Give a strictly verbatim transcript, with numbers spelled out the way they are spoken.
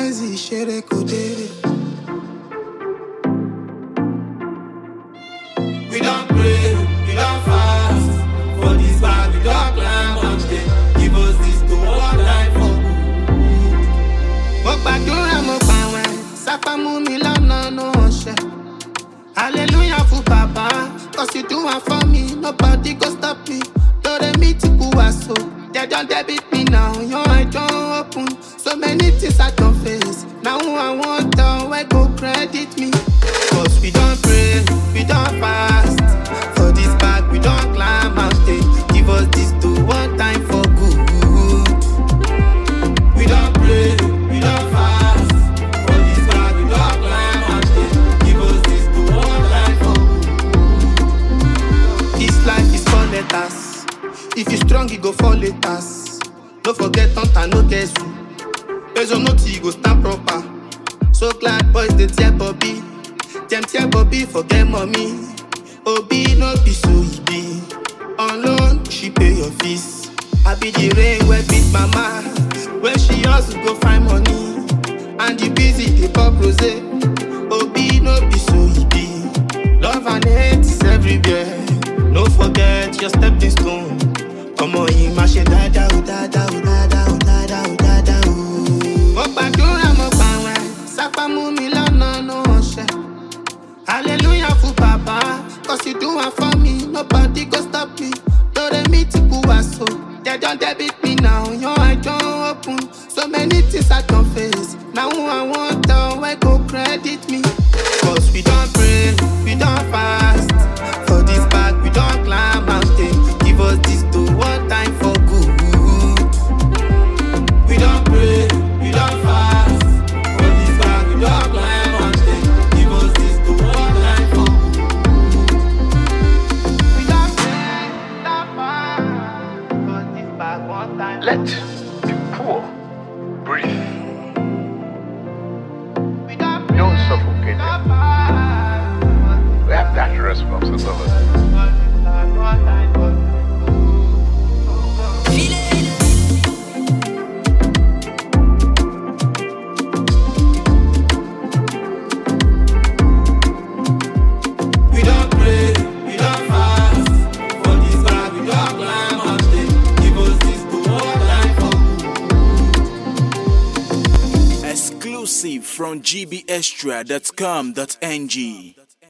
Benzi, Shere Kodere. We don't pray, we don't fast. For this bag, we don't climb mountain. Give us this to one life for good. Mo gbàdúrà mo pàwẹ̀, sápá mú mi lọ́nà no ọ̀ṣẹ́. Hallelujah for Baba, cause you do one for me, nobody go stop me. Tore mi ti kú wá so, they don debit me now, your eye don open. So many things I don face, now who I want down, where go credit me. Cause we don't pray, we don't fast. For this bag, we don't climb mountain. Give us this to one time for good. We don't pray, we don't fast. For this bag, we don't climb mountain. Give us this to one life for good. This life is four letters. If you strong, you go four letters. Don't forget Tonta, no guess who. Based on note, you go stand proper. So glad boys, they tear Bobby. Them tear Bobby, forget mommy. Obi, no be so easy. On loan, she pay your fees. I be the rain where beat mama. Where she also go find money. And you busy, they pop rosé. Obi, no be so easy. Love and hate is everywhere. No forget your stepping stone. Come on, you mash it, da da da da da da da da da da. Mo gbàdúrà mo pàwẹ̀, sápá mú mi lọ́nà no ọ̀ṣẹ́. Hallelujah for Baba, cause you do one for me, nobody go stop me. Tore mi ti kú wá so, they don debit me now, your eye don open. So many things I don face, now who I want down, where go credit me. Cause we don't pray, we don't fast. For this bag, we don't climb mountain. Give us this to one time for good. We don't pray, we don't fast. For this bag, we don't climb mountain. Give us this to one life for good. We don't pray, we don't fast. For this bag, one time. Let the poor breathe. We don't pray, Don't suffocate we them. don't fast. We have that responsibility. We don't pray, we don't fast. For this bag, we don't climb mountain. Give us this to one life for good. Exclusive from G B extra dot com dot N G.